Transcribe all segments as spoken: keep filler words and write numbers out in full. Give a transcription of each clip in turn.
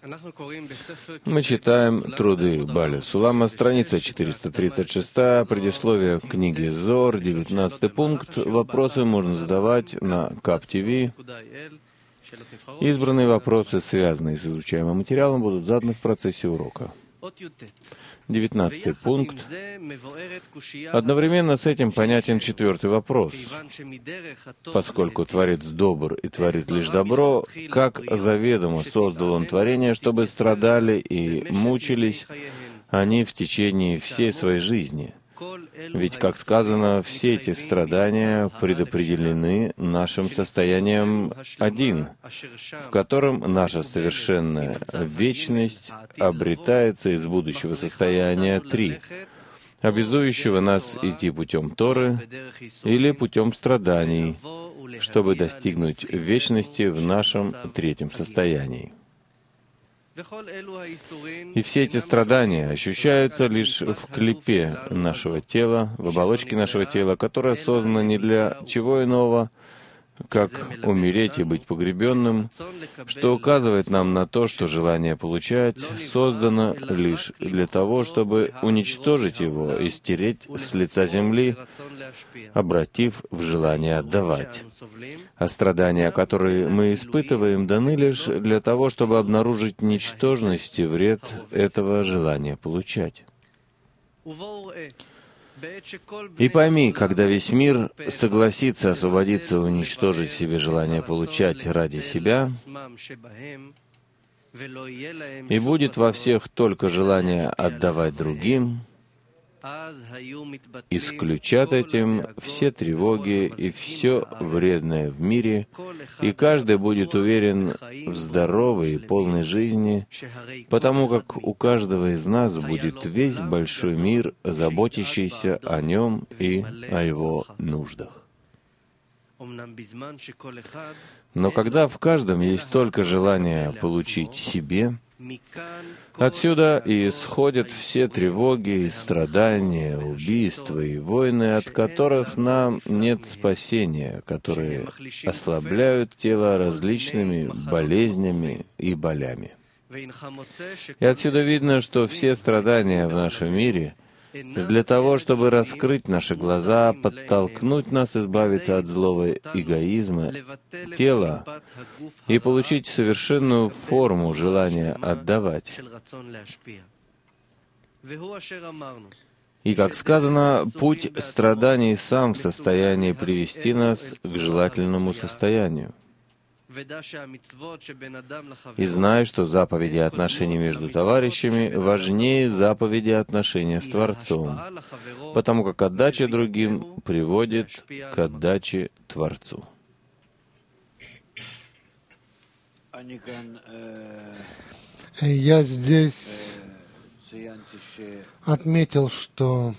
Мы читаем труды Баля Сулама, страница четыреста тридцать шесть, предисловие к книге Зор, девятнадцатый пункт. Вопросы можно задавать на кап ти ви. Избранные вопросы, связанные с изучаемым материалом, будут заданы в процессе урока. Девятнадцатый пункт. Одновременно с этим понятен четвертый вопрос. Поскольку Творец добр и творит лишь добро, как заведомо создал Он творение, чтобы страдали и мучились они в течение всей своей жизни? Ведь, как сказано, все эти страдания предопределены нашим состоянием один, в котором наша совершенная вечность обретается из будущего состояния три, обязующего нас идти путем Торы или путем страданий, чтобы достигнуть вечности в нашем третьем состоянии. И все эти страдания ощущаются лишь в клепе нашего тела, в оболочке нашего тела, которая создана не для чего иного, как умереть и быть погребенным, что указывает нам на то, что желание получать создано лишь для того, чтобы уничтожить его и стереть с лица земли, обратив в желание отдавать. А страдания, которые мы испытываем, даны лишь для того, чтобы обнаружить ничтожность и вред этого желания получать. И пойми, когда весь мир согласится освободиться и уничтожить в себе желание получать ради себя, и будет во всех только желание отдавать другим, исключат этим все тревоги и все вредное в мире, и каждый будет уверен в здоровой и полной жизни, потому как у каждого из нас будет весь большой мир, заботящийся о нем и о его нуждах. Но когда в каждом есть только желание получить себе, отсюда и исходят все тревоги, и страдания, убийства и войны, от которых нам нет спасения, которые ослабляют тело различными болезнями и болями. И отсюда видно, что все страдания в нашем мире для того, чтобы раскрыть наши глаза, подтолкнуть нас избавиться от злого эгоизма тела и получить совершенную форму желания отдавать. И, как сказано, путь страданий сам в состоянии привести нас к желательному состоянию. И знай, что заповеди отношений между товарищами важнее заповеди отношения с Творцом, потому как отдача другим приводит к отдаче Творцу. Я здесь отметил, что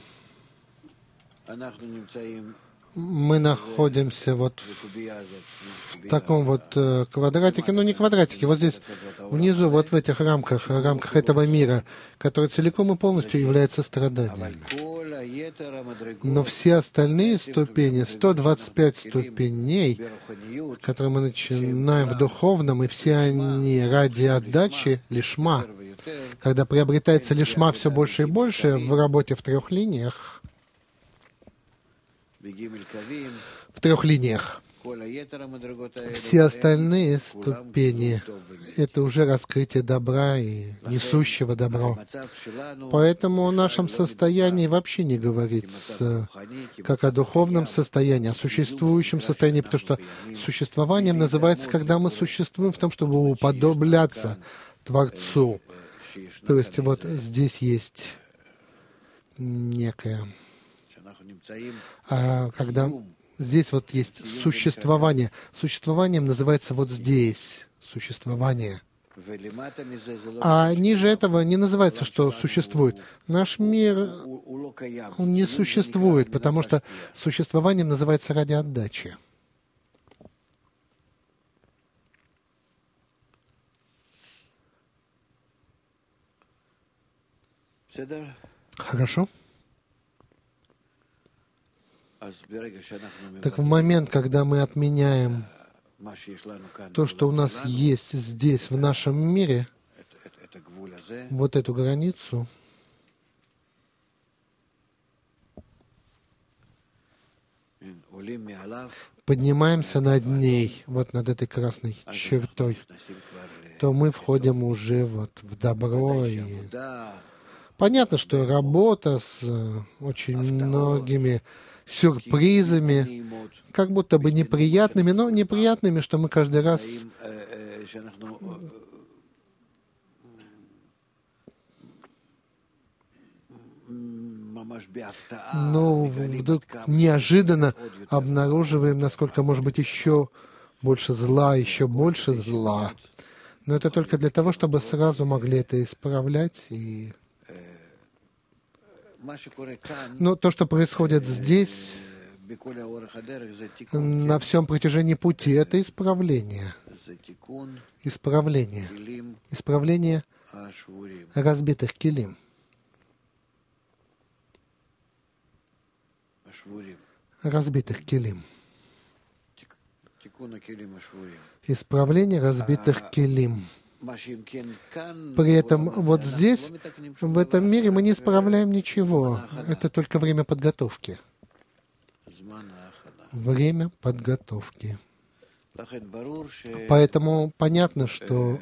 мы находимся вот в таком вот э, квадратике, ну не квадратике, вот здесь внизу, вот в этих рамках, рамках этого мира, который целиком и полностью является страданием. Но все остальные ступени, сто двадцать пять ступеней, которые мы начинаем в духовном, и все они ради отдачи лишма, когда приобретается лишма все больше и больше в работе в трех линиях, в трех линиях. Все остальные ступени — это уже раскрытие добра и несущего добро. Поэтому о нашем состоянии вообще не говорится как о духовном состоянии, о существующем состоянии, потому что существованием называется, когда мы существуем в том, чтобы уподобляться Творцу. То есть вот здесь есть некое... А когда здесь вот есть существование. Существованием называется вот здесь существование. А ниже этого не называется, что существует. Наш мир, он не существует, потому что существованием называется ради отдачи. Хорошо? Так в момент, когда мы отменяем то, что у нас есть здесь, в нашем мире, вот эту границу, поднимаемся над ней, вот над этой красной чертой, то мы входим уже вот в добро. И понятно, что работа с очень многими сюрпризами, как будто бы неприятными, но неприятными, что мы каждый раз ну, вдруг неожиданно обнаруживаем, насколько может быть еще больше зла, еще больше зла. Но это только для того, чтобы сразу могли это исправлять. И... Но то, что происходит здесь, на всем протяжении пути, это исправление. Исправление. Исправление разбитых килим. Разбитых килим. Исправление разбитых килим. При этом вот здесь, в этом мире, мы не исправляем ничего. Это только время подготовки. Время подготовки. Поэтому понятно, что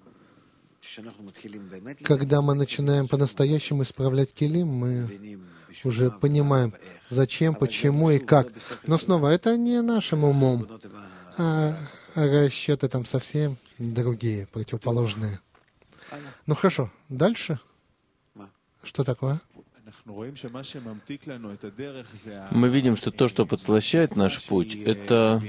когда мы начинаем по-настоящему исправлять килим, мы уже понимаем, зачем, почему и как. Но снова, это не нашим умом, а расчеты там совсем другие, противоположные. Ну хорошо, дальше? Что такое? Мы видим, что то, что подслащает наш путь, это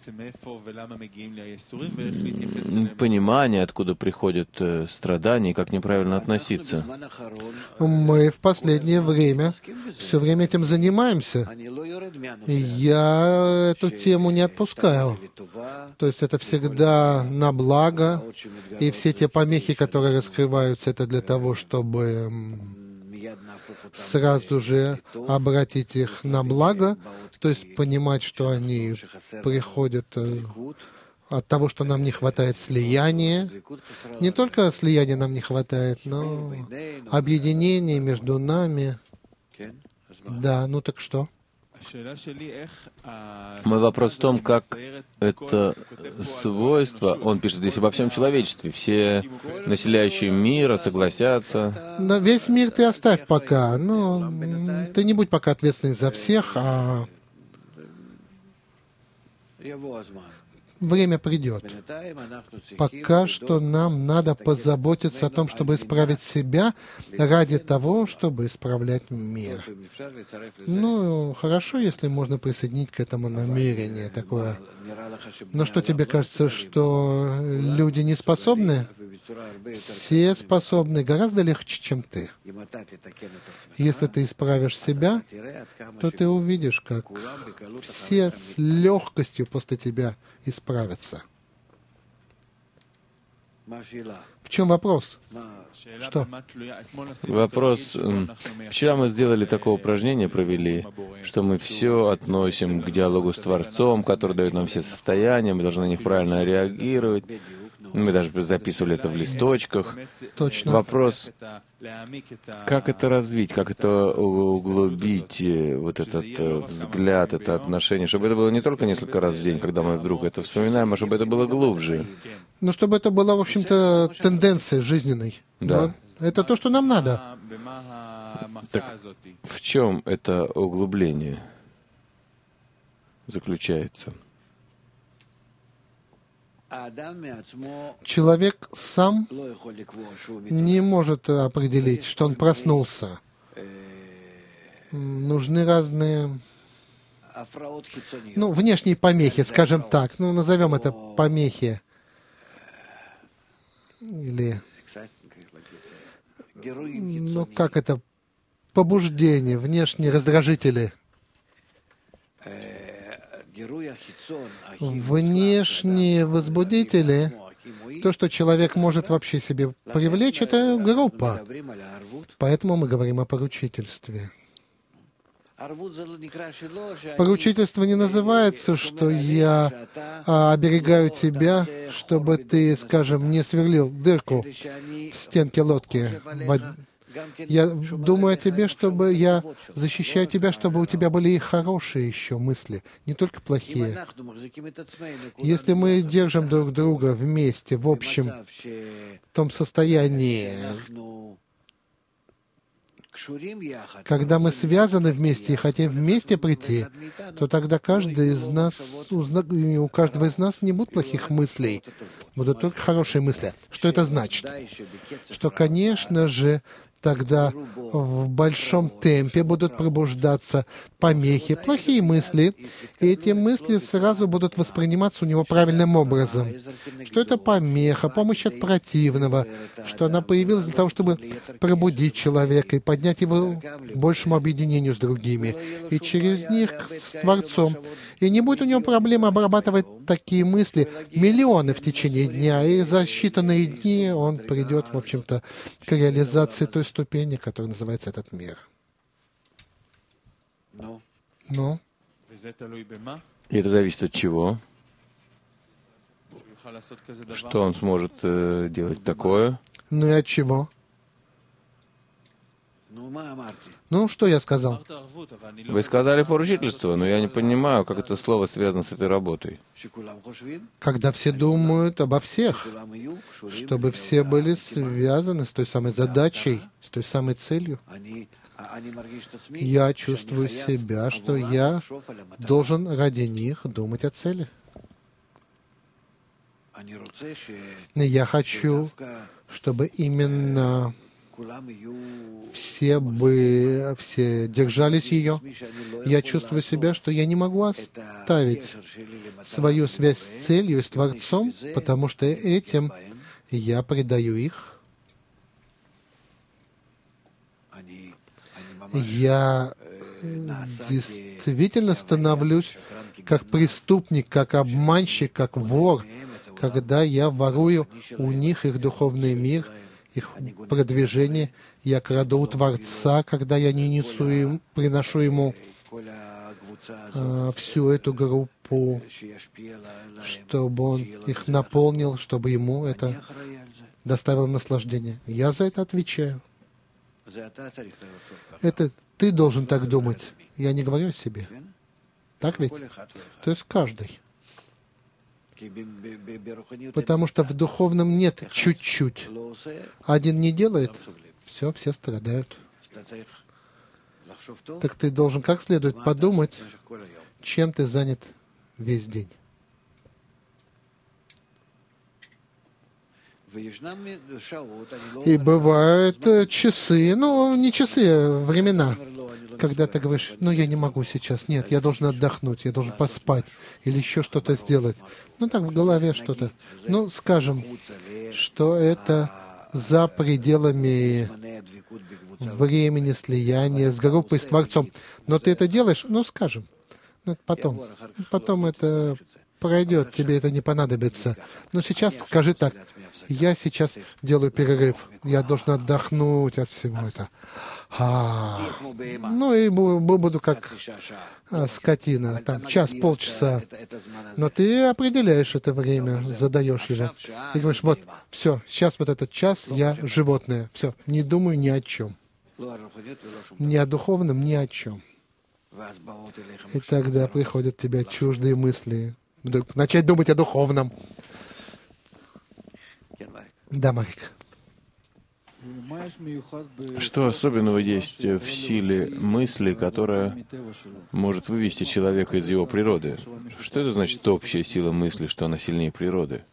понимание, откуда приходят страдания и как неправильно относиться. Мы в последнее время все время этим занимаемся. И я эту тему не отпускаю. То есть это всегда на благо, и все те помехи, которые раскрываются, это для того, чтобы сразу же обратить их на благо, то есть понимать, что они приходят от того, что нам не хватает слияния. Не только слияния нам не хватает, но объединения между нами. Да, ну так что? Мой вопрос в том, как это свойство, он пишет здесь обо всем человечестве, все населяющие мира согласятся. Да, весь мир ты оставь пока, ну, ты не будь пока ответственный за всех, а время придет. Пока что нам надо позаботиться о том, чтобы исправить себя ради того, чтобы исправлять мир. Ну, хорошо, если можно присоединить к этому намерение такое. Но что тебе кажется, что люди не способны? Все способны гораздо легче, чем ты. Если ты исправишь себя, то ты увидишь, как все с легкостью после тебя исправятся. В чем вопрос? Что? Вопрос. Вчера мы сделали такое упражнение, провели, что мы все относим к диалогу с Творцом, который дает нам все состояния, мы должны на них правильно реагировать. Мы даже записывали это в листочках. Точно. Вопрос, как это развить, как это углубить, вот этот взгляд, это отношение, чтобы это было не только несколько раз в день, когда мы вдруг это вспоминаем, а чтобы это было глубже. Ну, чтобы это была, в общем-то, тенденция жизненной. Да. Но это то, что нам надо. Так в чем это углубление заключается? Человек сам не может определить, что он проснулся. Нужны разные, ну, внешние помехи, скажем так. Ну, назовем это помехи. Или, ну, как это, побуждение, внешние раздражители. Внешние возбудители, то, что человек может вообще себе привлечь, это группа. Поэтому мы говорим о поручительстве. Поручительство не называется, что я а, оберегаю тебя, чтобы ты, скажем, не сверлил дырку в стенке лодки. Я думаю о тебе, чтобы я защищаю тебя, чтобы у тебя были и хорошие еще мысли, не только плохие. Если мы держим друг друга вместе, в общем, в том состоянии, когда мы связаны вместе и хотим вместе прийти, то тогда каждый из нас, у каждого из нас не будет плохих мыслей, будут только хорошие мысли. Что это значит? Что, конечно же, тогда в большом темпе будут пробуждаться помехи, плохие мысли, и эти мысли сразу будут восприниматься у него правильным образом. Что это помеха, помощь от противного, что она появилась для того, чтобы пробудить человека и поднять его к большему объединению с другими, и через них с Творцом. И не будет у него проблемы обрабатывать такие мысли миллионы в течение дня, и за считанные дни он придет, в общем-то, к реализации той ступени, которая называется этот мир. Ну? И это зависит от чего? Что он сможет э, делать такое? Ну и от чего? Ну, что я сказал? Вы сказали поручительство, но я не понимаю, как это слово связано с этой работой. Когда все думают обо всех, чтобы все были связаны с той самой задачей, с той самой целью. Я чувствую себя, что я должен ради них думать о цели. И я хочу, чтобы именно все бы, все держались ее. Я чувствую себя, что я не могу оставить свою связь с целью и с Творцом, потому что этим я предаю их. Я действительно становлюсь как преступник, как обманщик, как вор, когда я ворую у них их духовный мир, их продвижение. Я краду у Творца, когда я не несу им, приношу ему э, всю эту группу, чтобы он их наполнил, чтобы ему это доставило наслаждение. Я за это отвечаю. Это ты должен так думать. Я не говорю о себе. Так ведь? То есть каждый. Потому что в духовном нет чуть-чуть. Один не делает, все, все страдают. Так ты должен как следует подумать, чем ты занят весь день. И бывают часы, ну, не часы, а времена, когда ты говоришь, ну, я не могу сейчас, нет, я должен отдохнуть, я должен поспать или еще что-то сделать. Ну, так в голове что-то. Ну, скажем, что это за пределами времени слияния с группой, с Творцом. Но ты это делаешь, ну, скажем, ну, потом. Потом это пройдет, тебе это не понадобится. Но сейчас скажи так, я сейчас делаю перерыв, я должен отдохнуть от всего этого. А, ну и буду как а, скотина, там час, полчаса. Но ты определяешь это время, задаешь его. Ты говоришь, вот, все, сейчас вот этот час я животное. Все, не думаю ни о чем. Ни о духовном, ни о чем. И тогда приходят к тебе чуждые мысли. Начать думать о духовном. Да, Марик. Что особенного есть в силе мысли, которая может вывести человека из его природы? Что это значит общая сила мысли, что она сильнее природы?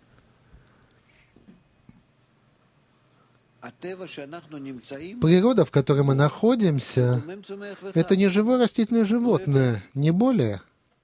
Природа, в которой мы находимся, это не живое растительное животное, не более.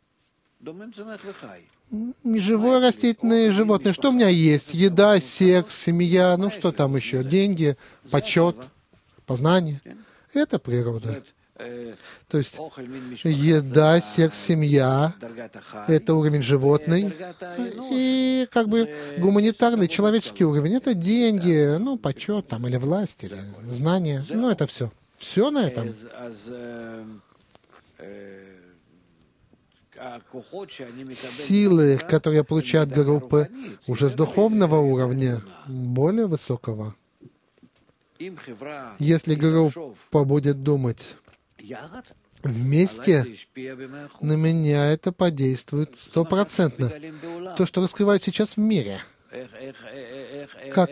Живое растительное животное. Что у меня есть? Еда, секс, семья, ну что там еще? Деньги, почет, познание. Это природа. То есть еда, секс, семья — это уровень животный. И как бы гуманитарный, человеческий уровень — это деньги, ну, почет там, или власть, или знания. Ну, это все. Все на этом. силы, которые я получаю от группы, уже с духовного уровня, более высокого. Если группа будет думать вместе, на меня это подействует стопроцентно. То, что раскрывают сейчас в мире. Как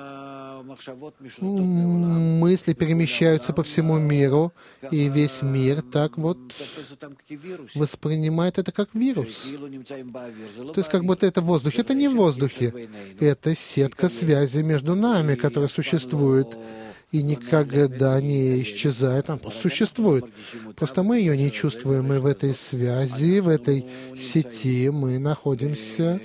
мысли перемещаются по всему миру, и весь мир так вот воспринимает это как вирус. То есть как будто это в воздухе. Это не в воздухе. Это сетка связи между нами, которая существует и никогда не исчезает, она просто существует. Просто мы ее не чувствуем, и в этой связи, в этой сети мы находимся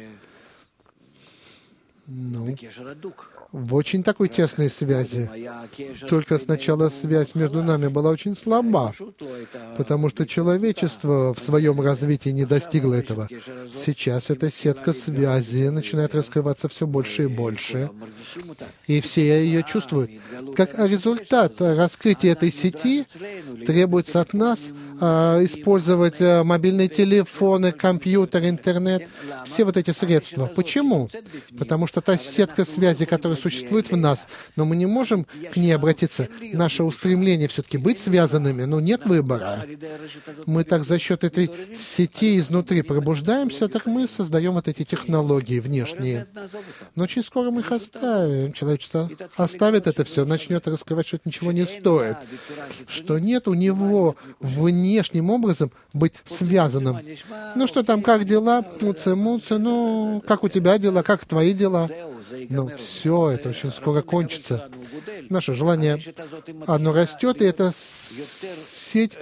ну, в очень такой тесной связи. Только сначала связь между нами была очень слаба, потому что человечество в своем развитии не достигло этого. Сейчас эта сетка связи начинает раскрываться все больше и больше, и все ее чувствуют. Как результат раскрытия этой сети требуется от нас а, использовать а, мобильные телефоны, компьютер, интернет, все вот эти средства. Почему? Потому что та сетка связи, которая существует в нас, но мы не можем к ней обратиться. Наше устремление все-таки быть связанными, но нет выбора. Мы так за счет этой сети изнутри пробуждаемся, так мы создаем вот эти технологии внешние. Но очень скоро мы их оставим. Человечество оставит это все, начнет раскрывать, что это ничего не стоит. Что нет у него внешним образом быть связанным. Ну что там, как дела? Муцы-муцы, ну, как у тебя дела, как твои дела? Но все это очень скоро кончится. Наше желание, оно растет, и эта сеть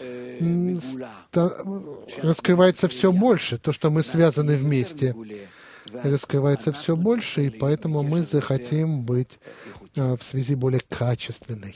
раскрывается все больше. То, что мы связаны вместе, раскрывается все больше, и поэтому мы захотим быть в связи более качественной.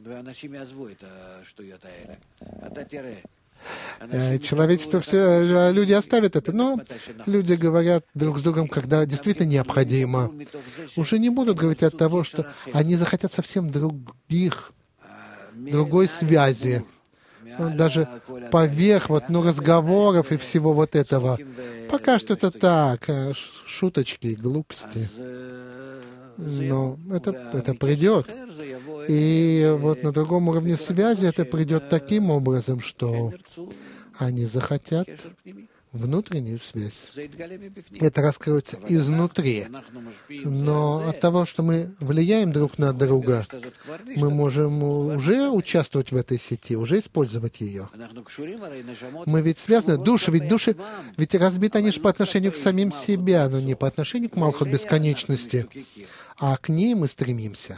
Человечество, все люди оставят это, но люди говорят друг с другом, когда действительно необходимо. Уже не будут говорить от того, что они захотят совсем других, другой связи. Даже поверх вот, ну, разговоров и всего вот этого. Пока что это так, шуточки, глупости. Но это, это придет. И вот на другом уровне связи это придет таким образом, что они захотят внутреннюю связь. Это раскроется изнутри. Но от того, что мы влияем друг на друга, мы можем уже участвовать в этой сети, уже использовать ее. Мы ведь связаны, души, ведь души, ведь разбиты они же по отношению к самим себе, но не по отношению к Малхут бесконечности, а к ней мы стремимся.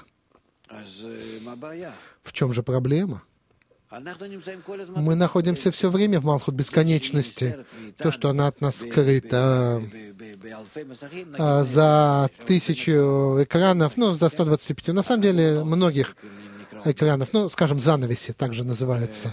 В чем же проблема? Мы находимся все время в Малхут бесконечности. То, что она от нас скрыта за тысячу экранов, ну, за сто двадцать пять, на самом деле, многих экранов, ну, скажем, занавеси, также называется,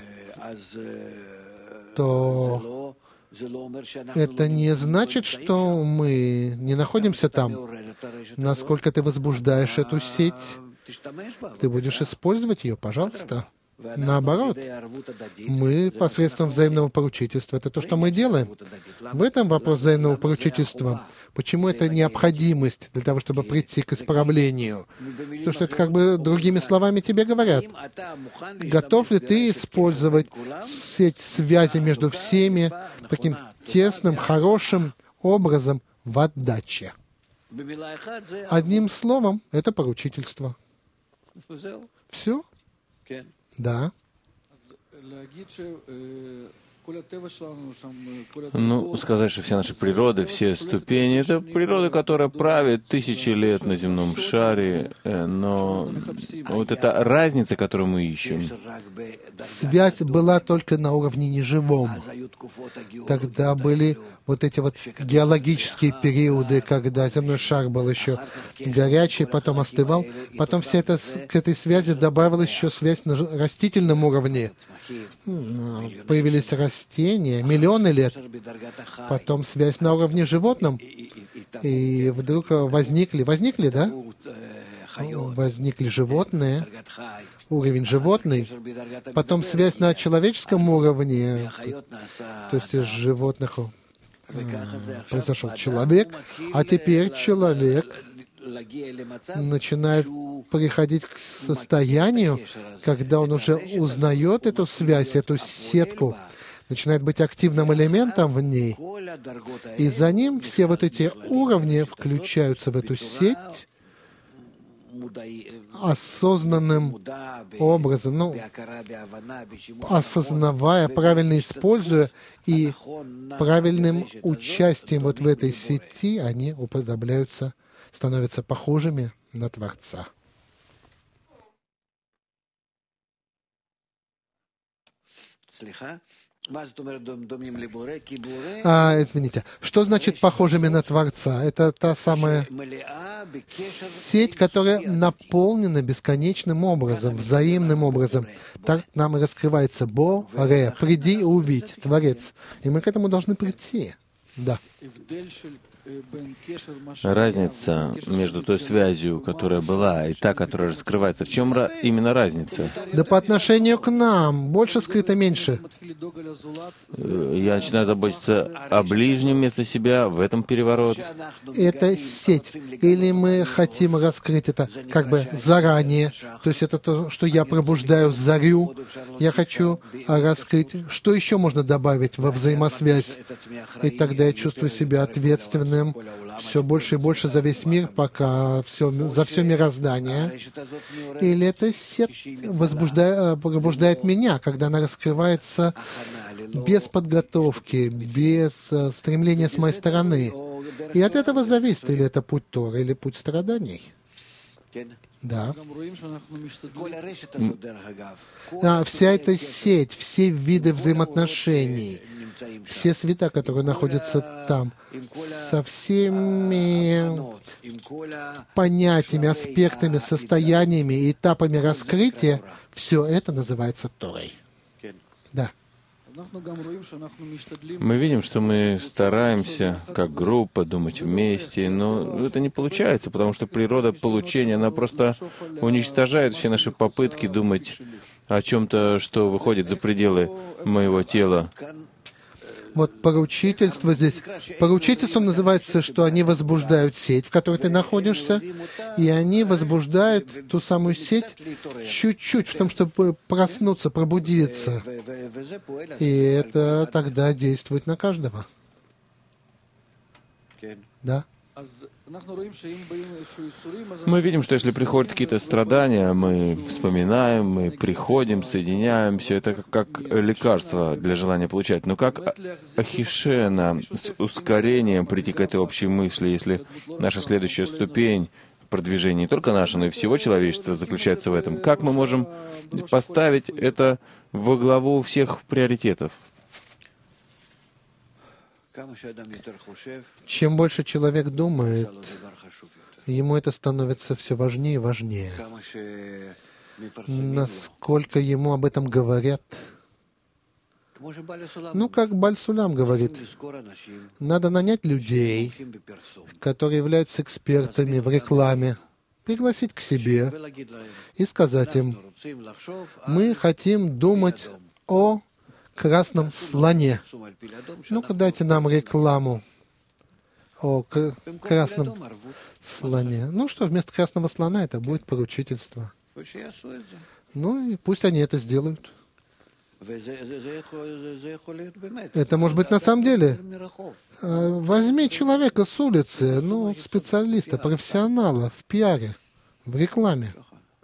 то это не значит, что мы не находимся там. Насколько ты возбуждаешь эту сеть, ты будешь использовать ее, пожалуйста. Наоборот, мы посредством взаимного поручительства, это то, что мы делаем. В этом вопрос взаимного поручительства. Почему это необходимость для того, чтобы прийти к исправлению? То, что это как бы другими словами тебе говорят. Готов ли ты использовать сеть связи между всеми таким тесным, хорошим образом в отдаче? Одним словом, это поручительство. Все? Да. Ну, сказать, что вся наша природа, все ступени, это природа, которая правит тысячи лет на земном шаре, но вот эта разница, которую мы ищем. Связь была только на уровне неживом. Тогда были вот эти вот геологические периоды, когда земной шар был еще горячий, потом остывал. Потом вся эта, к этой связи добавилась еще связь на растительном уровне. Появились растения, миллионы лет. Потом связь на уровне животном. И вдруг возникли, возникли, да? возникли животные, уровень животный, потом связь на человеческом уровне, то есть из животных произошел человек, а теперь человек начинает приходить к состоянию, когда он уже узнает эту связь, эту сетку, начинает быть активным элементом в ней, и за ним все вот эти уровни включаются в эту сеть осознанным образом, ну, осознавая, правильно используя и правильным участием вот в этой сети, они уподобляются, становятся похожими на Творца. А, извините, что значит похожими на Творца? Это та самая сеть, которая наполнена бесконечным образом, взаимным образом. Так нам и раскрывается Бо-Ре, приди и увидь, Творец. И мы к этому должны прийти. Да. Разница между той связью, которая была, и та, которая раскрывается, в чем ra- именно разница? Да по отношению к нам. Больше скрыто, меньше. Я начинаю заботиться о ближнем вместо себя, в этом переворот. Это сеть. Или мы хотим раскрыть это как бы заранее. То есть это то, что я пробуждаю зарю. Я хочу раскрыть. Что еще можно добавить во взаимосвязь? И тогда я чувствую себя ответственным все больше и больше за весь мир, пока все, за все мироздание. Или эта сеть возбуждает, пробуждает меня, когда она раскрывается без подготовки, без стремления с моей стороны. И от этого зависит, или это путь Тора, или путь страданий. Да. А, вся эта сеть, все виды взаимоотношений, все света, которые находятся там, со всеми понятиями, аспектами, состояниями и этапами раскрытия, все это называется Торой. Да. Мы видим, что мы стараемся, как группа, думать вместе, но это не получается, потому что природа получения, она просто уничтожает все наши попытки думать о чем-то, что выходит за пределы моего тела. Вот поручительство здесь. Поручительством называется, что они возбуждают сеть, в которой ты находишься, и они возбуждают ту самую сеть чуть-чуть в том, чтобы проснуться, пробудиться. И это тогда действует на каждого. Да? Мы видим, что если приходят какие-то страдания, мы вспоминаем, мы приходим, соединяемся. Это как, как лекарство для желания получать. Но как ахишена с ускорением прийти к этой общей мысли, если наша следующая ступень продвижения не только наша, но и всего человечества заключается в этом? Как мы можем поставить это во главу всех приоритетов? Чем больше человек думает, ему это становится все важнее и важнее. Насколько ему об этом говорят. Ну, как Баль-Сулам говорит, надо нанять людей, которые являются экспертами в рекламе, пригласить к себе и сказать им: мы хотим думать о красном слоне. Ну-ка, дайте нам рекламу о к- красном слоне. Ну что, вместо красного слона это будет поручительство. Ну и пусть они это сделают. Это может быть на самом деле. Возьми человека с улицы, ну, специалиста, профессионала в пиаре, в рекламе.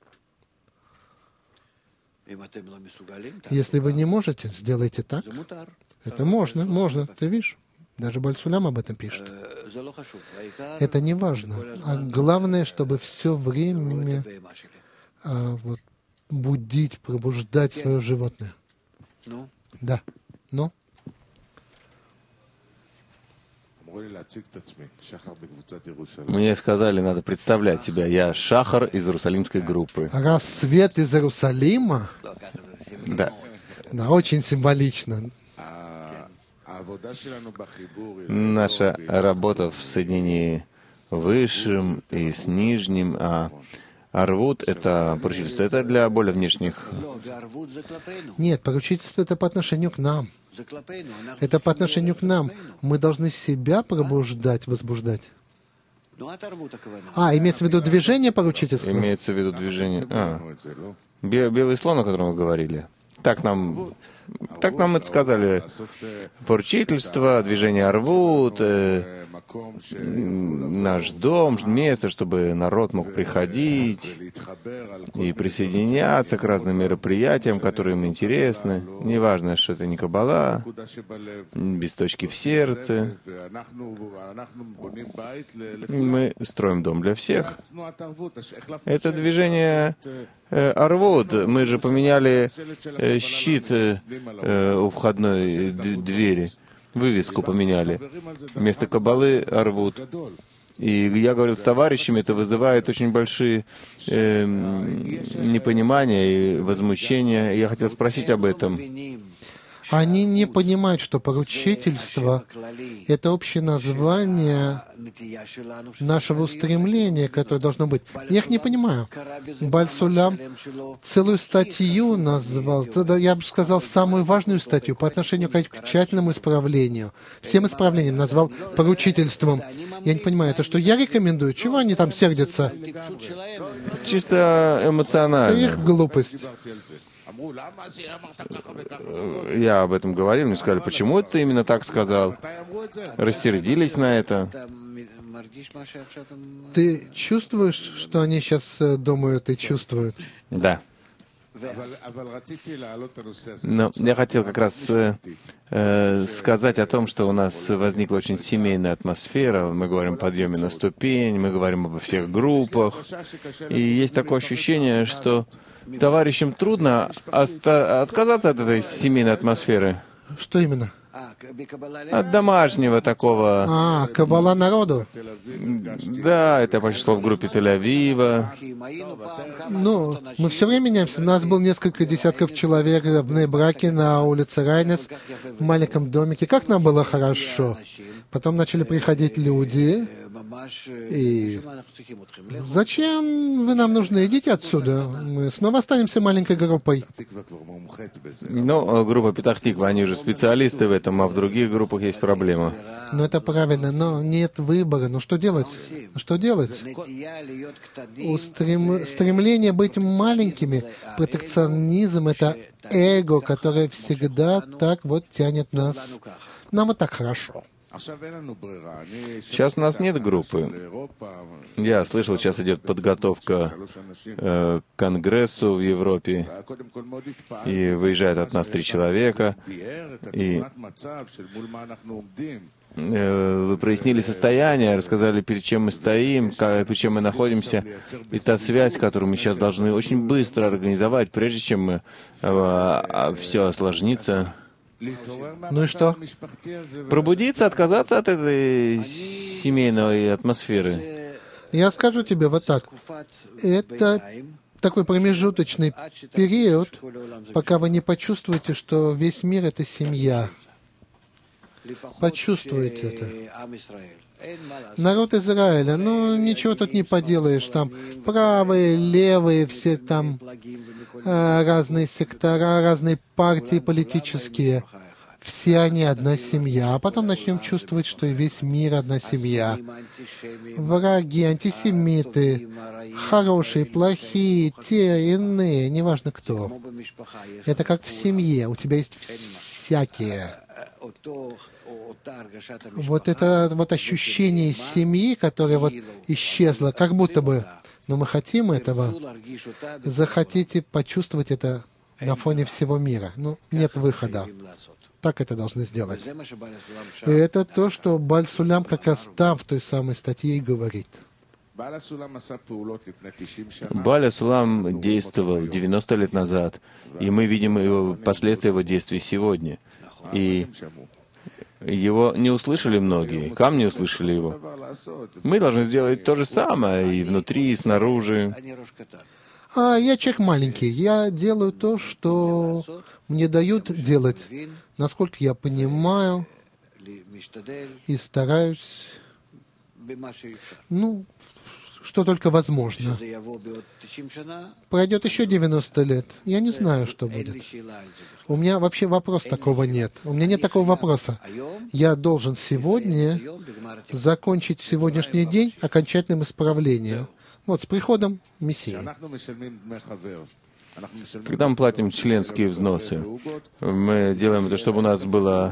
Если вы не можете, сделайте так. Это можно, можно, ты видишь? Даже Баль-Сулам об этом пишет. Это не важно. А главное, чтобы все время а, вот, будить, пробуждать свое животное. Да. Ну? Мне сказали, надо представлять себя. Я Шахар из Иерусалимской группы. Рассвет из Иерусалима? Да. Да, очень символично. Наша работа в соединении высшим и с нижним, а Арвут — это поручительство, это для более внешних. Нет, поручительство — это по отношению к нам. Это по отношению к нам. Мы должны себя пробуждать, возбуждать. А, имеется в виду движение поручительства? Имеется в виду движение. А, белый слон, о котором вы говорили. Так нам, так нам это сказали. Поручительство, движение Арвут, э, наш дом, место, чтобы народ мог приходить и присоединяться к разным мероприятиям, которые им интересны. Неважно, что это не каббала, без точки в сердце. Мы строим дом для всех. Это движение э, Арвут. Мы же поменяли э, щит э, у входной двери. Вывеску поменяли. Вместо каббалы Арвут. И я говорил с товарищами, это вызывает очень большие э, непонимания и возмущения. Я хотел спросить об этом. Они не понимают, что поручительство — это общее название нашего устремления, которое должно быть. Я их не понимаю. Баль Сулам целую статью назвал, тогда я бы сказал, самую важную статью по отношению к окончательному исправлению. Всем исправлением назвал поручительством. Я не понимаю, это что я рекомендую? Чего они там сердятся? Чисто эмоционально. Это их глупость. Я об этом говорил, мне сказали, почему ты именно так сказал? Рассердились на это. Ты чувствуешь, что они сейчас думают и чувствуют? Да. Но я хотел как раз э, сказать о том, что у нас возникла очень семейная атмосфера. Мы говорим о подъеме на ступень, мы говорим обо всех группах. И есть такое ощущение, что товарищам трудно оста- отказаться от этой семейной атмосферы. Что именно? От домашнего такого. А, каббала народу. Да, это я почувствовал в группе Тель-Авива. Ну, мы все время меняемся. У нас было несколько десятков человек в Нейбраке на улице Райнес, в маленьком домике. Как нам было хорошо. Потом начали приходить люди. И зачем вы нам нужны? Идите отсюда. Мы снова останемся маленькой группой. Ну, группа Петах-Тиква, они уже специалисты в этом, а в других группах есть проблема. Ну, это правильно, но нет выбора. Ну, что делать? Что делать? Устрем... Стремление быть маленькими, протекционизм — это эго, которое всегда так вот тянет нас. Нам и так хорошо. Сейчас у нас нет группы. Я слышал, сейчас идет подготовка э, к конгрессу в Европе, и выезжают от нас три человека, и э, вы прояснили состояние, рассказали, перед чем мы стоим, как, перед чем мы находимся, и та связь, которую мы сейчас должны очень быстро организовать, прежде чем мы, э, все осложнится. Ну и что? Пробудиться, отказаться от этой семейной атмосферы. Я скажу тебе вот так. Это такой промежуточный период, пока вы не почувствуете, что весь мир — это семья. Почувствуйте это. Народ Израиля, ну, ничего тут не поделаешь. Там правые, левые, все там э, разные сектора, разные партии политические. Все они одна семья. А потом начнем чувствовать, что и весь мир одна семья. Враги, антисемиты, хорошие, плохие, те, иные, неважно кто. Это как в семье. У тебя есть всякие. Вот это вот ощущение семьи, которое вот исчезло, как будто бы, но мы хотим этого, захотите почувствовать это на фоне всего мира. Ну, нет выхода. Так это должны сделать. И это то, что Баль Сулам как раз там, в той самой статье, и говорит. Баль Сулам действовал девяносто лет назад, и мы видим его, последствия его действий сегодня. И его не услышали многие, камни услышали его. Мы должны сделать то же самое и внутри, и снаружи. А я человек маленький. Я делаю то, что мне дают делать, насколько я понимаю, и стараюсь, ну, что только возможно. Пройдет еще девяносто лет, я не знаю, что будет. У меня вообще вопрос такого нет. У меня нет такого вопроса. Я должен сегодня закончить сегодняшний день окончательным исправлением. Вот, с приходом Мессии. Когда мы платим членские взносы, мы делаем это, чтобы у нас было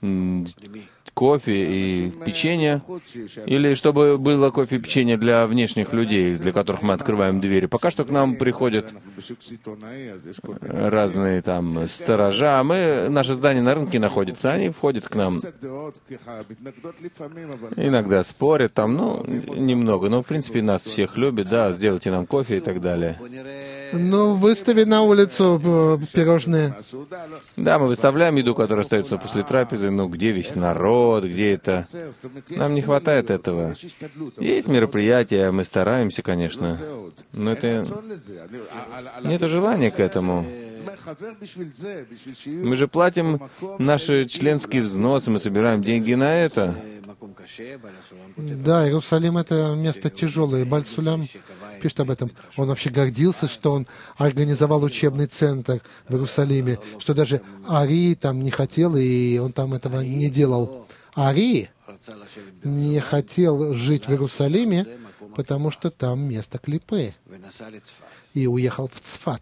кофе и печенье, или чтобы было кофе и печенье для внешних людей, для которых мы открываем двери. Пока что к нам приходят разные там сторожа. Мы, наше здание на рынке находится, они входят к нам. Иногда спорят там, ну, немного, но в принципе нас всех любят, да, сделайте нам кофе и так далее. Ну, выстави на улицу пирожные. Да, мы выставляем еду, которая остается после трапезы, ну, где весь народ, где это. Нам не хватает этого. Есть мероприятия, мы стараемся, конечно, но это... Нет желания к этому. Мы же платим наши членские взносы, мы собираем деньги на это. Да, Иерусалим — это место тяжелое. Баль Сулям пишет об этом. Он вообще гордился, что он организовал учебный центр в Иерусалиме, что даже Ари там не хотел, и он там этого не делал. Ари не хотел жить в Иерусалиме, потому что там место клипы, и уехал в Цфат.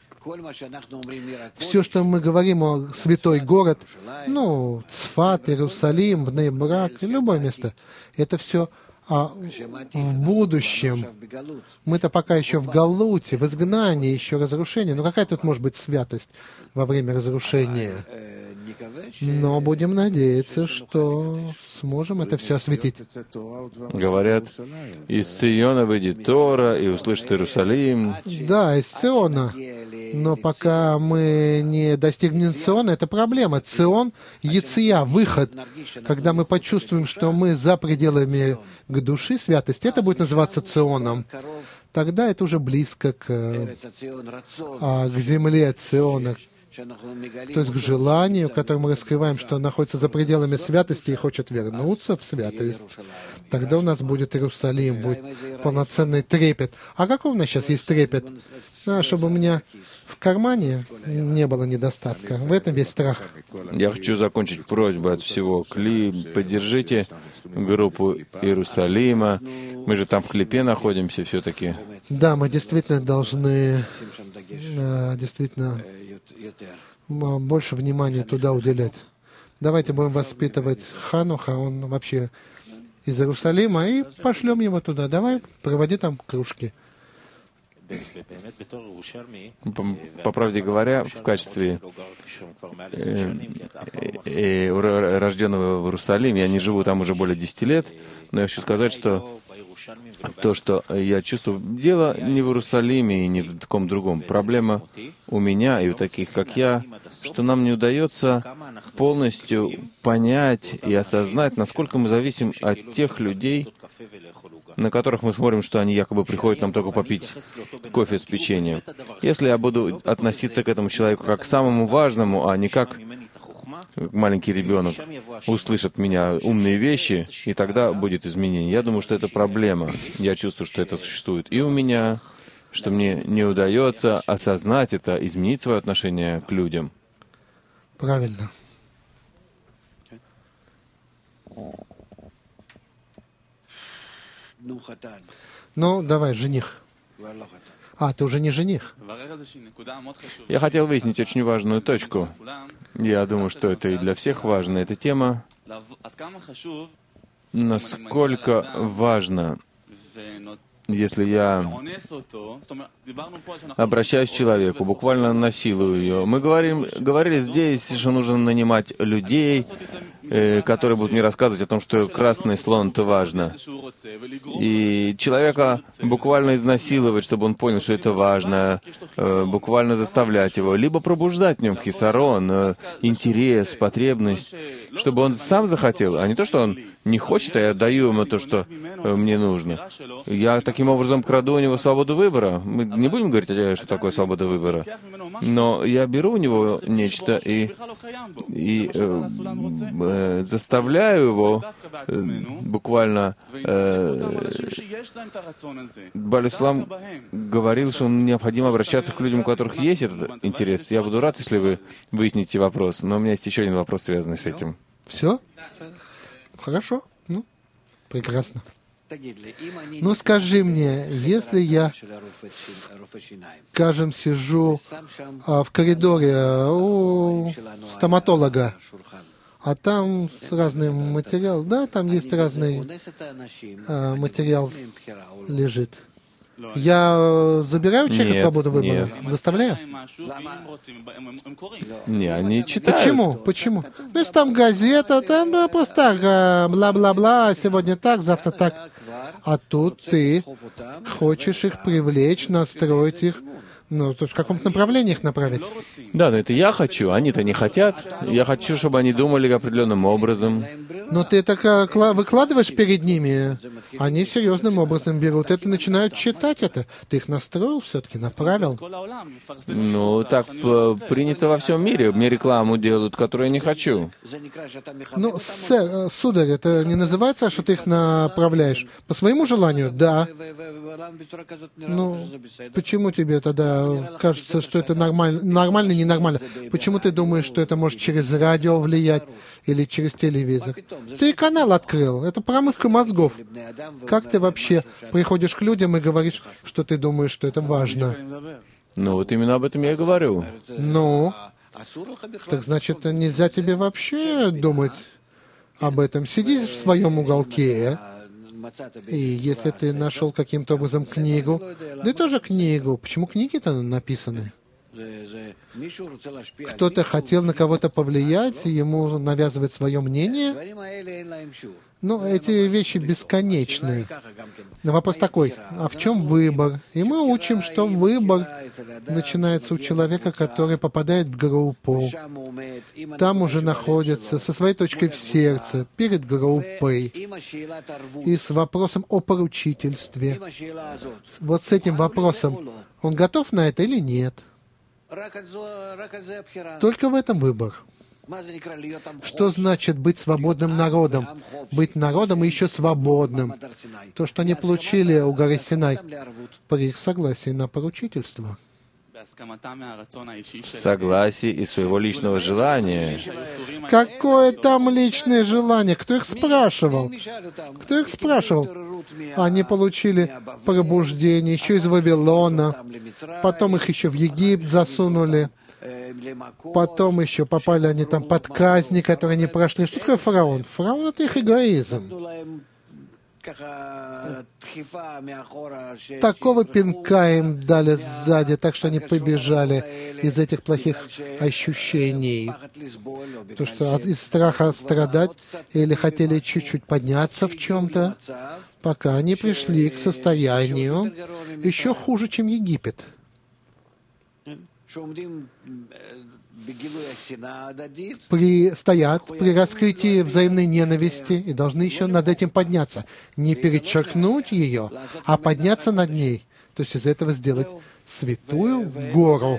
Все, что мы говорим о святой город, ну, Цфат, Иерусалим, Бней Брак, любое место, это все а в будущем. Мы-то пока еще в Галуте, в изгнании, еще разрушение. Но какая тут может быть святость во время разрушения? Но будем надеяться, что сможем это все осветить. Говорят, из Сиона выйдет Тора и услышит Иерусалим. Да, из Сиона. Но пока мы не достигнем Циона, это проблема. Цион — Еция, выход. Когда мы почувствуем, что мы за пределами к души святости, это будет называться Ционом. Тогда это уже близко к, а, к земле Циона, то есть к желанию, которое мы раскрываем, что находится за пределами святости и хочет вернуться в святость. Тогда у нас будет Иерусалим, будет полноценный трепет. А какой у нас сейчас есть трепет? А, чтобы у меня в кармане не было недостатка. В этом весь страх. Я хочу закончить просьбой от всего Кли. Поддержите группу Иерусалима. Мы же там в Клипе находимся все-таки. Да, мы действительно должны действительно больше внимания туда уделять. Давайте будем воспитывать Хануха, он вообще из Иерусалима, и пошлем его туда. Давай, проводи там кружки. По, по правде говоря, в качестве э, э, рожденного в Иерусалиме, я не живу там уже более десяти лет, но я хочу сказать, что то, что я чувствую, дело не в Иерусалиме и не в таком другом. Проблема у меня и у таких, как я, что нам не удается полностью понять и осознать, насколько мы зависим от тех людей, на которых мы смотрим, что они якобы приходят нам только попить кофе с печеньем. Если я буду относиться к этому человеку как к самому важному, а не как маленький ребенок услышит меня умные вещи, и тогда будет изменение. Я думаю, что это проблема. Я чувствую, что это существует и у меня, что мне не удается осознать это, изменить свое отношение к людям. Правильно. Ну, давай, жених. А, ты уже не жених. Я хотел выяснить очень важную точку. Я думаю, что это и для всех важно. Эта тема, насколько важно, если я обращаюсь к человеку, буквально насилую ее. Мы говорим, говорили здесь, что нужно нанимать людей, э, которые будут мне рассказывать о том, что красный слон — это важно. И человека буквально изнасиловать, чтобы он понял, что это важно, э, буквально заставлять его, либо пробуждать в нем хисарон, э, интерес, потребность, чтобы он сам захотел, а не то, что он не хочет, а я даю ему то, что мне нужно. Я таким образом краду у него свободу выбора. Мы не будем говорить, что такое свобода выбора. Но я беру у него нечто и, и э, э, заставляю его э, буквально... Э, Баль-Ислам говорил, что необходимо обращаться к людям, у которых есть этот интерес. Я буду рад, если вы выясните вопрос, но у меня есть еще один вопрос, связанный с этим. Все? Хорошо. Ну, прекрасно. Ну, скажи мне, если я, скажем, сижу а, в коридоре у стоматолога, а там разный материал, да, там есть разный а, материал лежит. Я забираю у человека свободу выбора? Нет. Заставляю? Не, они читают. Почему? Почему? Ну, если там газета, там просто так, бла-бла-бла, сегодня так, завтра так. А тут ты хочешь их привлечь, настроить их, ну, то в каком-то направлении их направить. Да, но это я хочу, они-то не хотят. Я хочу, чтобы они думали определенным образом. Но ты это выкладываешь перед ними, они серьезным образом берут это, начинают читать это. Ты их настроил все-таки, направил. Ну, так принято во всем мире. Мне рекламу делают, которую я не хочу. Ну, сэр, сударь, это не называется, что ты их направляешь? По своему желанию? Да. Ну, почему тебе тогда кажется, что это нормально, нормально, ненормально? Почему ты думаешь, что это может через радио влиять или через телевизор? Ты канал открыл. Это промывка мозгов. Как ты вообще приходишь к людям и говоришь, что ты думаешь, что это важно? Ну, вот именно об этом я и говорю. Ну, так значит, нельзя тебе вообще думать об этом. Сиди в своем уголке, и если ты нашел каким-то образом книгу, да и тоже книгу. Почему книги-то написаны? Кто-то хотел на кого-то повлиять, ему навязывать свое мнение. Но эти вещи бесконечны. Но вопрос такой, а в чем выбор? И мы учим, что выбор начинается у человека, который попадает в группу. Там уже находится со своей точкой в сердце, перед группой, и с вопросом о поручительстве. Вот с этим вопросом, он готов на это или нет? Только в этом выбор. Что значит быть свободным народом? Быть народом и еще свободным. То, что они получили у горы Синай, при их согласии на поручительство. В согласии и своего личного желания. Какое там личное желание? Кто их спрашивал? Кто их спрашивал? Они получили пробуждение еще из Вавилона, потом их еще в Египет засунули, потом еще попали они там под казни, которые не прошли. Что такое фараон? Фараон — это их эгоизм. Такого пинка им дали сзади, так что они побежали из этих плохих ощущений. То, что из страха страдать или хотели чуть-чуть подняться в чем-то, пока они пришли к состоянию еще хуже, чем Египет. При, стоят при раскрытии взаимной ненависти и должны еще над этим подняться. Не перечеркнуть ее, а подняться над ней. То есть из этого сделать святую гору.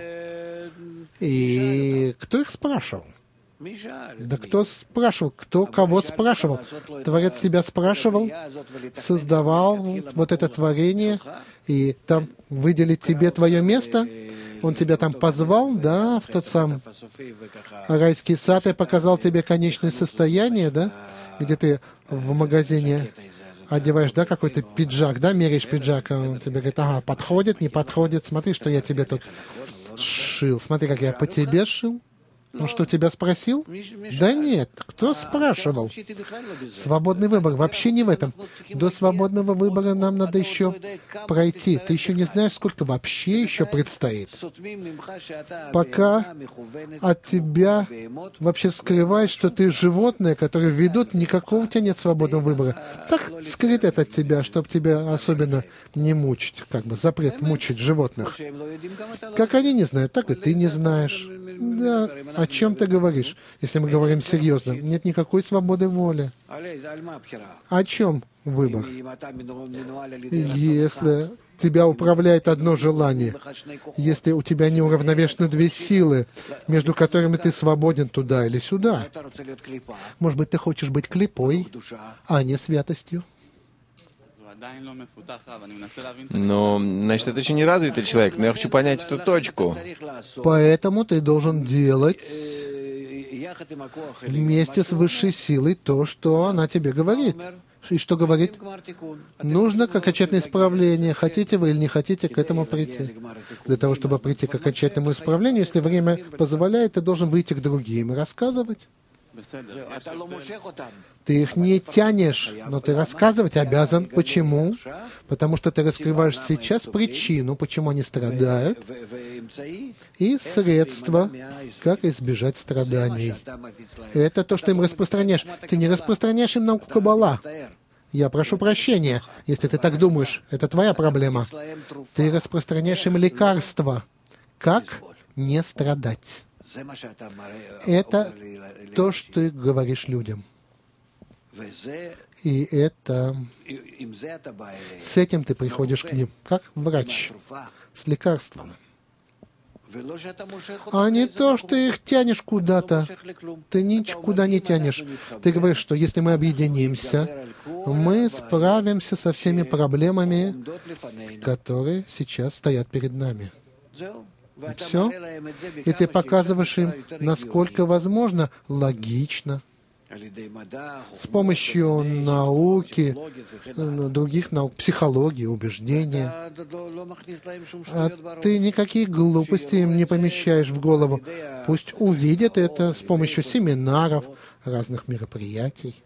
И кто их спрашивал? Да кто спрашивал? Кто кого спрашивал? Творец себя спрашивал, создавал вот это творение, и там выделить тебе твое место. Он тебя там позвал, да, в тот сам райский сад, и показал тебе конечное состояние, да, где ты в магазине одеваешь, да, какой-то пиджак, да, меряешь пиджак, а он тебе говорит, ага, подходит, не подходит, смотри, что я тебе тут сшил, смотри, как я по тебе сшил. Он что, тебя спросил? Да нет, кто спрашивал? Свободный выбор вообще не в этом. До свободного выбора нам надо еще пройти. Ты еще не знаешь, сколько вообще еще предстоит. Пока от тебя вообще скрывает, что ты животное, которое ведут, никакого у тебя нет свободного выбора. Так скрыт это от тебя, чтобы тебя особенно не мучить, как бы запрет мучить животных. Как они не знают, так и ты не знаешь. Да, о о чем ты говоришь, если мы говорим серьезно? Нет никакой свободы воли. О чем выбор? Если тебя управляет одно желание, если у тебя не уравновешены две силы, между которыми ты свободен туда или сюда, может быть, ты хочешь быть клипой, а не святостью? Ну, значит, это еще не развитый человек, но я хочу понять эту точку. Поэтому ты должен делать вместе с высшей силой то, что она тебе говорит. И что говорит? Нужно к окончательному исправлению. Хотите вы или не хотите к этому прийти. Для того, чтобы прийти к окончательному исправлению, если время позволяет, ты должен выйти к другим и рассказывать. Ты их не тянешь, но ты рассказывать обязан. Почему? Потому что ты раскрываешь сейчас причину, почему они страдают, и средства, как избежать страданий. Это то, что им распространяешь. Ты не распространяешь им науку Каббала. Я прошу прощения, если ты так думаешь. Это твоя проблема. Ты распространяешь им лекарства. Как не страдать. Это то, что ты говоришь людям. И это... С этим ты приходишь к ним, как врач, с лекарством. А не то, что ты их тянешь куда-то. Ты никуда не тянешь. Ты говоришь, что если мы объединимся, мы справимся со всеми проблемами, которые сейчас стоят перед нами. Все. И ты показываешь им, насколько возможно, логично, с помощью науки, других наук, психологии, убеждения. А ты никаких глупостей им не помещаешь в голову. Пусть увидят это с помощью семинаров, разных мероприятий.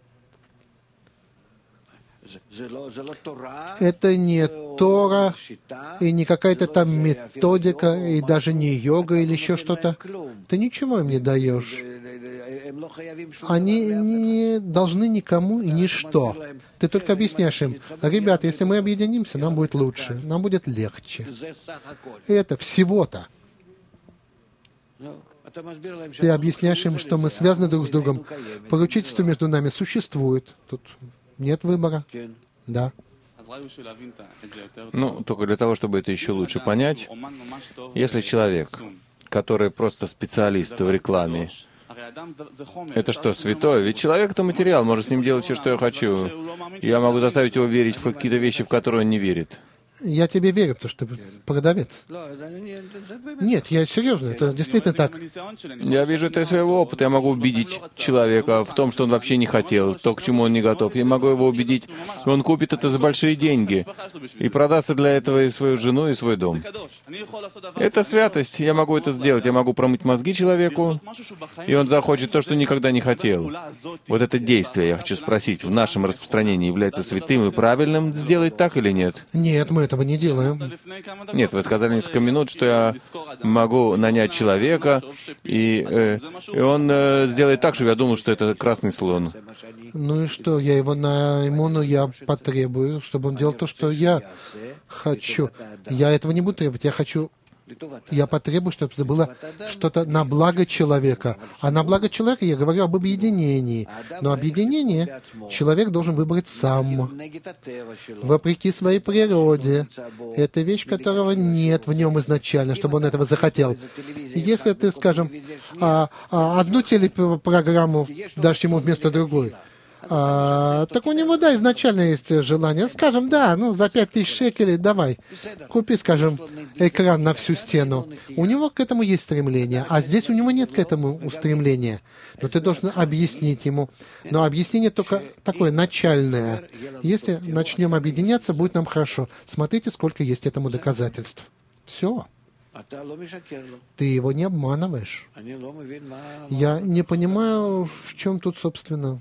Это не Тора, и не какая-то там методика, и даже не йога или еще что-то. Ты ничего им не даешь. Они не должны никому и ничто. Ты только объясняешь им: ребята, если мы объединимся, нам будет лучше, нам будет легче. И это всего-то. Ты объясняешь им, что мы связаны друг с другом. Поручительство между нами существует. Тут нет выбора. Да. Ну, только для того, чтобы это еще лучше понять, если человек, который просто специалист в рекламе, это что, святое? Ведь человек — это материал, может с ним делать все, что я хочу. Я могу заставить его верить в какие-то вещи, в которые он не верит. Я тебе верю, потому что ты продавец. Нет, я серьезно, это действительно так. Я вижу это из своего опыта. Я могу убедить человека в том, что он вообще не хотел, то, к чему он не готов. Я могу его убедить, что он купит это за большие деньги и продаст для этого и свою жену, и свой дом. Это святость. Я могу это сделать. Я могу промыть мозги человеку, и он захочет то, что никогда не хотел. Вот это действие, я хочу спросить, в нашем распространении является святым и правильным сделать так или нет? Нет, мы этого не делаем. Нет, вы сказали несколько минут, что я могу нанять человека, и, э, и он э, сделает так, чтобы я думал, что это красный слон. Ну и что, я его найму, но я потребую, чтобы он делал то, что я хочу. Я этого не буду требовать, я хочу... Я потребую, чтобы это было что-то на благо человека. А на благо человека я говорю об объединении. Но объединение человек должен выбрать сам, вопреки своей природе. Это вещь, которого нет в нем изначально, чтобы он этого захотел. Если ты, скажем, а, а одну телепрограмму дашь ему вместо другой, А, так у него, да, изначально есть желание. Скажем, да, ну, за пять тысяч шекелей давай, купи, скажем, экран на всю стену. У него к этому есть стремление, а здесь у него нет к этому устремления. Но ты должен объяснить ему. Но объяснение только такое начальное. Если начнем объединяться, будет нам хорошо. Смотрите, сколько есть этому доказательств. Все. Ты его не обманываешь. Я не понимаю, в чем тут, собственно...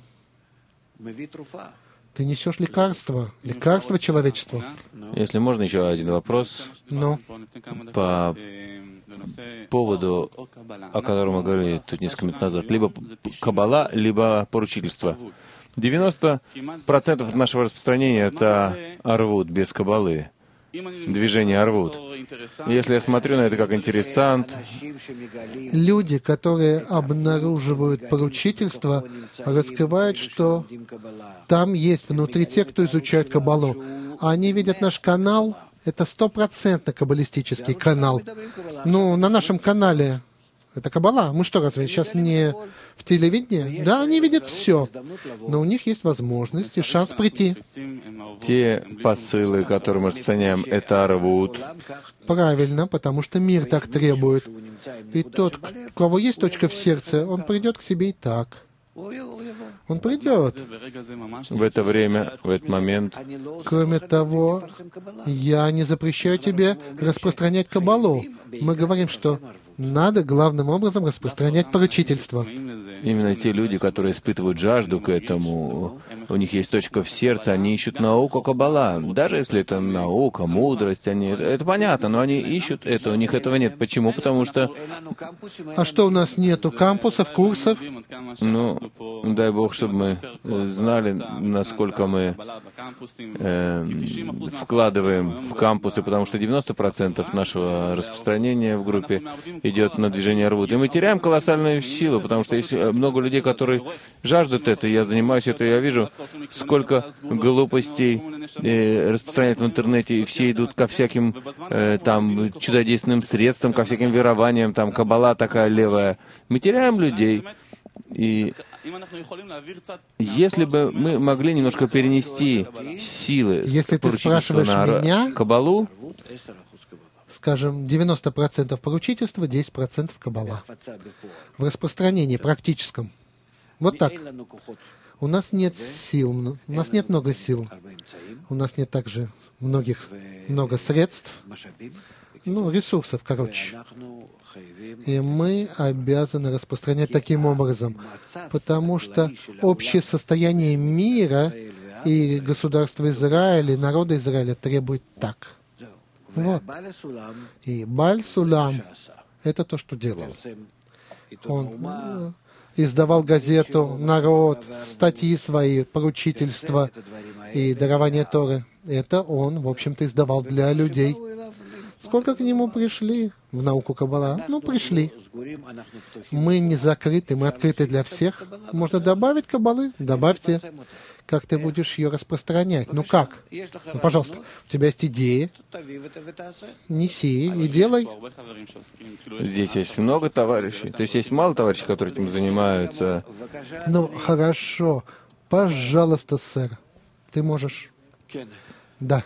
Ты несешь лекарство, лекарство человечеству. Если можно, еще один вопрос. Ну? По поводу, о котором мы говорили тут несколько минут назад. Либо каббала, либо поручительство. девяносто процентов нашего распространения — это арвут, без каббалы. движение Арвут. Если я смотрю на это как интересант, люди, которые обнаруживают поручительство, раскрывают, что там есть внутри те, кто изучает Каббалу. Они видят наш канал, это стопроцентно каббалистический канал. Ну, на нашем канале это Каббала. Мы что, разве сейчас не в телевидении? Да, они видят все. Но у них есть возможность и шанс прийти. те посылы, которые мы распространяем, это Арвут. Правильно, потому что мир так требует. И тот, у кого есть точка в сердце, он придет к тебе и так. Он придет. В это время, в этот момент. Кроме того, я не запрещаю тебе распространять Каббалу. Мы говорим, что надо главным образом распространять поручительство. Именно те люди, которые испытывают жажду к этому, у них есть точка в сердце, они ищут науку Каббала. Даже если это наука, мудрость, они, это понятно, но они ищут это, у них этого нет. Почему? Потому что... А что у нас нету? Кампусов, курсов? Ну, дай Бог, чтобы мы знали, насколько мы э, вкладываем в кампусы, потому что девяносто процентов нашего распространения в группе идет на движение Арвут. И мы теряем колоссальную силу, потому что есть много людей, которые жаждут это. Я занимаюсь это, я вижу, сколько глупостей э, распространяют в интернете, и все идут ко всяким э, там чудодейственным средствам, ко всяким верованиям, там Каббала такая левая. Мы теряем людей. И если бы мы могли немножко перенести силы Если ты спрашиваешь меня, Каббалу, скажем, девяносто процентов поручительства, десять процентов Каббала. В распространении практическом. Вот так. У нас нет сил, у нас нет много сил. У нас нет также многих, много средств, ну, ресурсов, короче. И мы обязаны распространять таким образом, потому что общее состояние мира и государства Израиля, и народа Израиля требует так. Вот. И Бааль Сулам — это то, что делал. Он издавал газету «Народ», статьи свои, поручительства и дарование Торы. Это он, в общем-то, издавал для людей. Сколько к нему пришли в науку Каббала? Ну, пришли. Мы не закрыты, мы открыты для всех. Можно добавить Каббалы? Добавьте. Как ты будешь ее распространять? Ну как? Ну, пожалуйста, у тебя есть идеи. Неси и делай. Здесь есть много товарищей. То есть есть мало товарищей, которые этим занимаются. Ну, хорошо. Пожалуйста, сэр. Ты можешь. Да.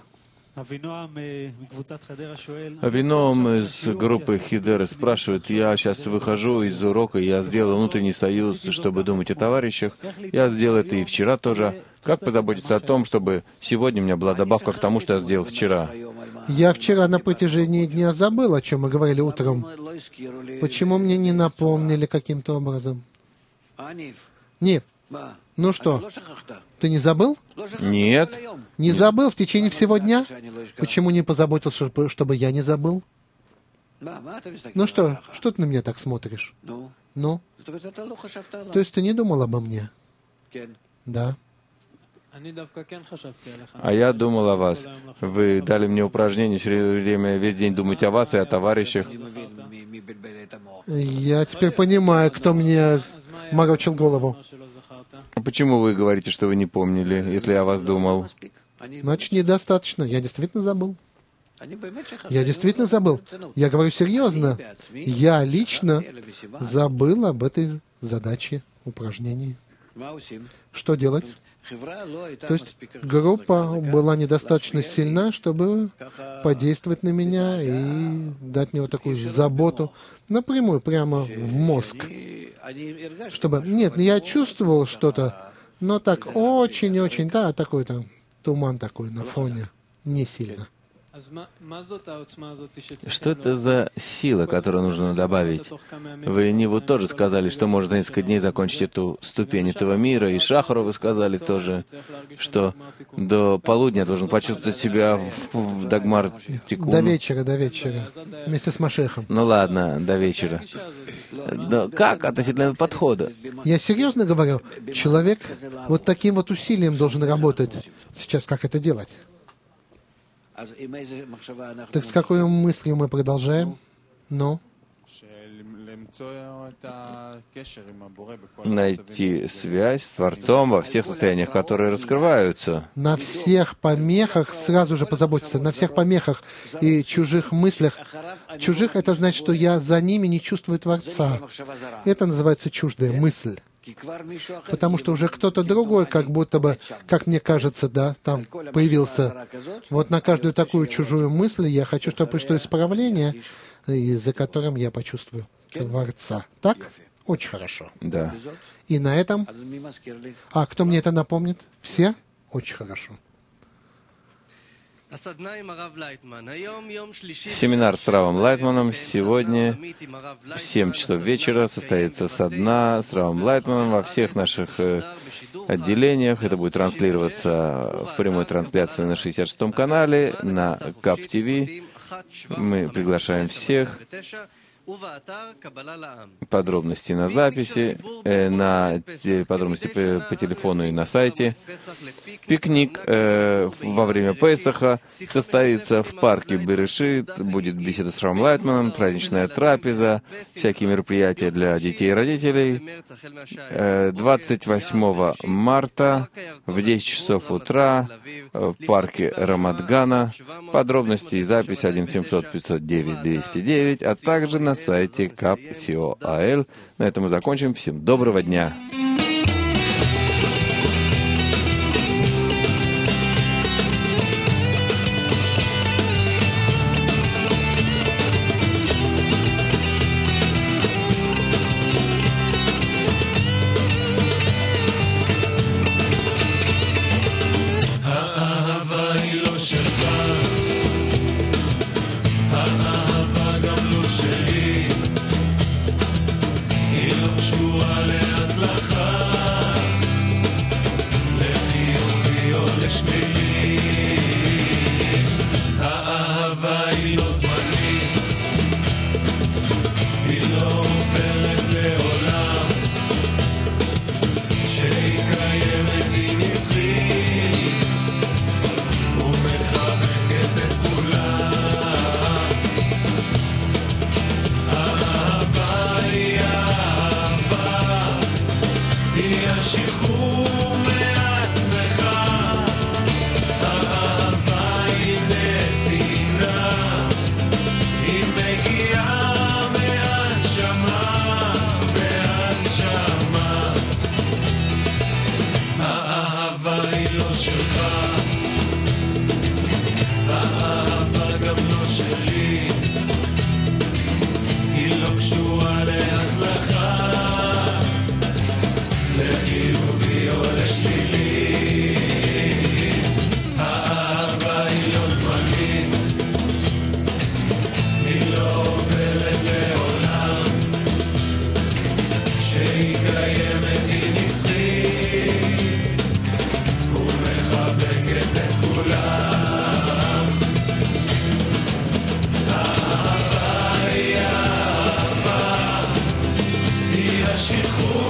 Авиноам из группы Хидеры спрашивает: я сейчас выхожу из урока, я сделал внутренний союз, чтобы думать о товарищах. Я сделал это и вчера тоже. Как позаботиться о том, чтобы сегодня у меня была добавка к тому, что я сделал вчера? Я вчера на протяжении дня забыл, о чем мы говорили утром. Почему мне не напомнили каким-то образом? Нет. Ну что, ты не забыл? Нет. Не забыл в течение всего дня? Почему не позаботился, чтобы я не забыл? Ну что, что ты на меня так смотришь? Ну? То есть ты не думал обо мне? Да. А я думал о вас. Вы дали мне упражнение все время, весь день думать о вас и о товарищах. Я теперь понимаю, кто мне морочил голову. А почему вы говорите, что вы не помнили, если я о вас думал? Значит, недостаточно. Я действительно забыл. Я действительно забыл. Я говорю серьезно. Я лично забыл об этой задаче, упражнении. Что делать? То есть группа была недостаточно сильна, чтобы подействовать на меня и дать мне вот такую заботу напрямую, прямо в мозг. Чтобы... Нет, я чувствовал что-то, но так очень-очень, да, такой-то туман такой на фоне, не сильно. Что это за сила, которую нужно добавить? Вы Ниву тоже сказали, что можно за несколько дней закончить эту ступень этого мира, и Шахару вы сказали тоже, что до полудня я должен почувствовать себя в, в Дагмар Тикун. До вечера, до вечера, вместе с Машехом. Ну ладно, до вечера. Но как относительно этого подхода? Я серьезно говорю, человек вот таким вот усилием должен работать. Сейчас как это делать? Так с какой мыслью мы продолжаем? Ну? Найти связь с Творцом во всех состояниях, которые раскрываются. На всех помехах сразу же позаботиться, на всех помехах и чужих мыслях. Чужих — это значит, что я за ними не чувствую Творца. Это называется чуждая мысль. Потому что уже кто-то другой, как будто бы, как мне кажется, да, там появился. Вот на каждую такую чужую мысль я хочу, чтобы пришло исправление, и за которым я почувствую Творца. Так? Очень хорошо. Да. И на этом... А кто мне это напомнит? Все? Очень хорошо. Семинар с Равом Лайтманом сегодня в семь часов вечера состоится со дна с Равом Лайтманом во всех наших отделениях. Это будет транслироваться в прямой трансляции на шестьдесят шестом канале, на КАП ТВ. Мы приглашаем всех. Подробности на записи, э, на те, подробности по, по телефону и на сайте. Пикник э, во время Песаха состоится в парке Берешит. Будет беседа с Равом Лайтманом, праздничная трапеза, всякие мероприятия для детей и родителей. Э, двадцать восьмого марта в десять часов утра в парке Рамадгана. Подробности и запись один семьсот пятьсот девять двести девять, а также на сайте кап точка си-о-эй. На этом мы закончим. Всем доброго дня! השחרור